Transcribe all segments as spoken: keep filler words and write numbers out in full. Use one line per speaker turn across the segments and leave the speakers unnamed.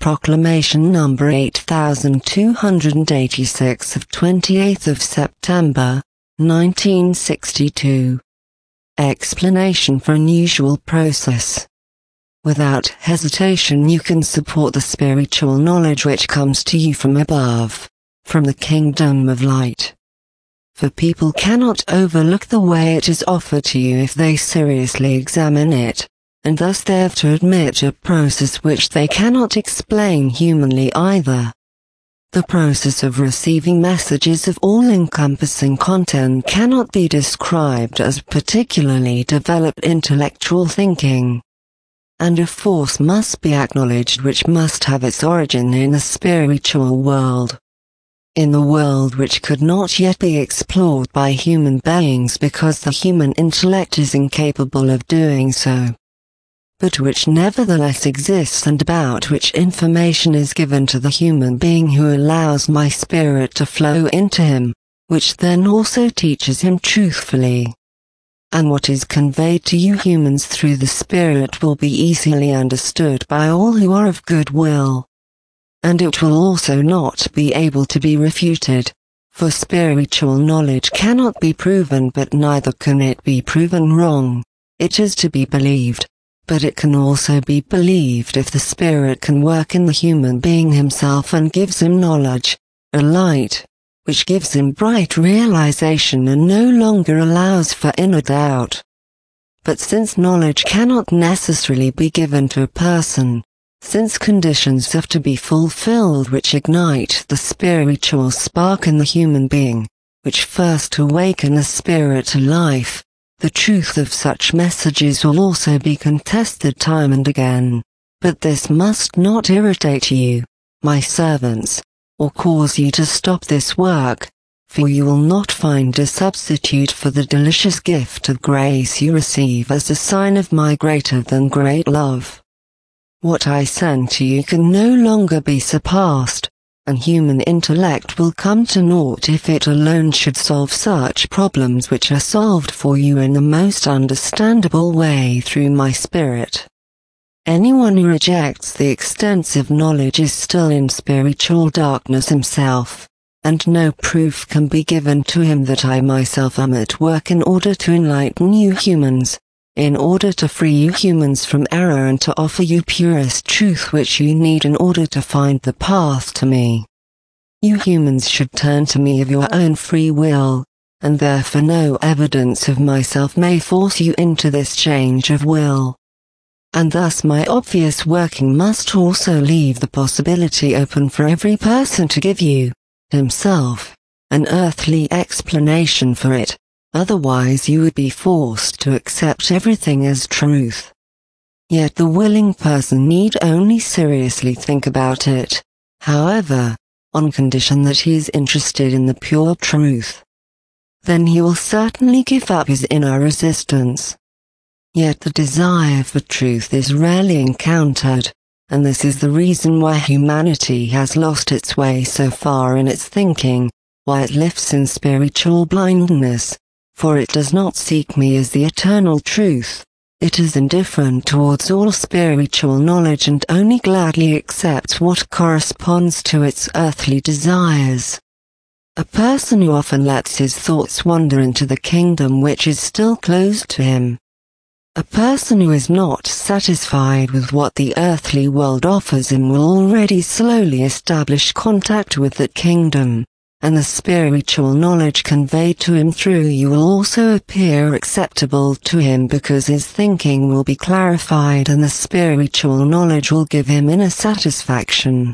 Proclamation number eight thousand two hundred eighty-six of twenty-eighth of September, nineteen sixty-two. Explanation for unusual process. Without hesitation you can support the spiritual knowledge which comes to you from above, from the kingdom of light. For people cannot overlook the way it is offered to you if they seriously examine it, and thus they have to admit a process which they cannot explain humanly either. The process of receiving messages of all-encompassing content cannot be described as particularly developed intellectual thinking. And a force must be acknowledged which must have its origin in the spiritual world. In the world which could not yet be explored by human beings because the human intellect is incapable of doing so, but which nevertheless exists and about which information is given to the human being who allows my spirit to flow into him, which then also teaches him truthfully. And what is conveyed to you humans through the spirit will be easily understood by all who are of good will. And it will also not be able to be refuted, for spiritual knowledge cannot be proven, but neither can it be proven wrong. It is to be believed, but it can also be believed if the spirit can work in the human being himself and gives him knowledge, a light, which gives him bright realization and no longer allows for inner doubt. But since knowledge cannot necessarily be given to a person, since conditions have to be fulfilled which ignite the spiritual spark in the human being, which first awaken the spirit to life, the truth of such messages will also be contested time and again. But this must not irritate you, my servants, or cause you to stop this work, for you will not find a substitute for the delicious gift of grace you receive as a sign of my greater than great love. What I send to you can no longer be surpassed, and human intellect will come to naught if it alone should solve such problems which are solved for you in the most understandable way through my spirit. Anyone who rejects the extensive knowledge is still in spiritual darkness himself, and no proof can be given to him that I myself am at work in order to enlighten you humans, in order to free you humans from error and to offer you purest truth which you need in order to find the path to me. You humans should turn to me of your own free will, and therefore no evidence of myself may force you into this change of will. And thus my obvious working must also leave the possibility open for every person to give you, himself, an earthly explanation for it. Otherwise you would be forced to accept everything as truth. Yet the willing person need only seriously think about it, however, on condition that he is interested in the pure truth. Then he will certainly give up his inner resistance. Yet the desire for truth is rarely encountered, and this is the reason why humanity has lost its way so far in its thinking, why it lives in spiritual blindness. For it does not seek me as the eternal truth, it is indifferent towards all spiritual knowledge and only gladly accepts what corresponds to its earthly desires. A person who often lets his thoughts wander into the kingdom which is still closed to him. A person who is not satisfied with what the earthly world offers him will already slowly establish contact with that kingdom, and the spiritual knowledge conveyed to him through you will also appear acceptable to him because his thinking will be clarified and the spiritual knowledge will give him inner satisfaction.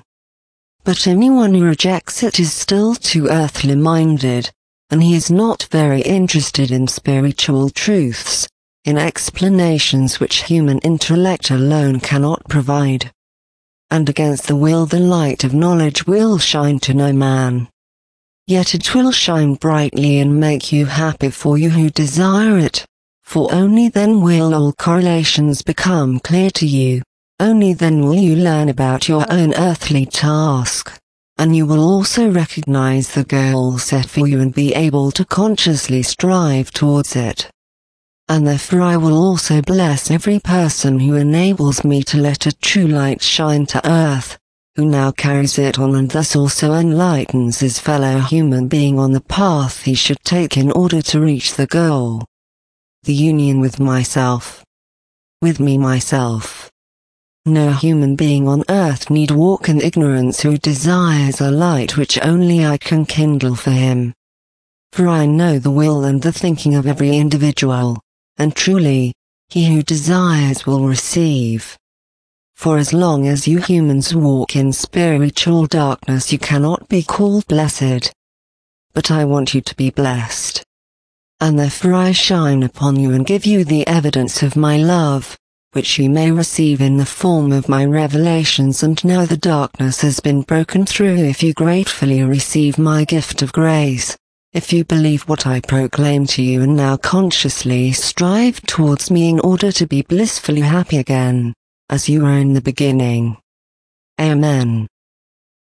But anyone who rejects it is still too earthly minded, and he is not very interested in spiritual truths, in explanations which human intellect alone cannot provide. And against the will the light of knowledge will shine to no man. Yet it will shine brightly and make you happy for you who desire it, for only then will all correlations become clear to you, only then will you learn about your own earthly task, and you will also recognize the goal set for you and be able to consciously strive towards it. And therefore I will also bless every person who enables me to let a true light shine to earth, who now carries it on and thus also enlightens his fellow human being on the path he should take in order to reach the goal. The union with myself. With me myself. No human being on earth need walk in ignorance who desires a light which only I can kindle for him. For I know the will and the thinking of every individual, and truly, he who desires will receive. For as long as you humans walk in spiritual darkness you cannot be called blessed. But I want you to be blessed. And therefore I shine upon you and give you the evidence of my love, which you may receive in the form of my revelations, and now the darkness has been broken through if you gratefully receive my gift of grace, if you believe what I proclaim to you and now consciously strive towards me in order to be blissfully happy again, as you were in the beginning. Amen.